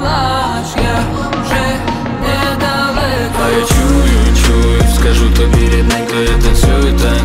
плачь, я вже недалеко. А я чую, скажу тобі, рідненько, я танцюю танець.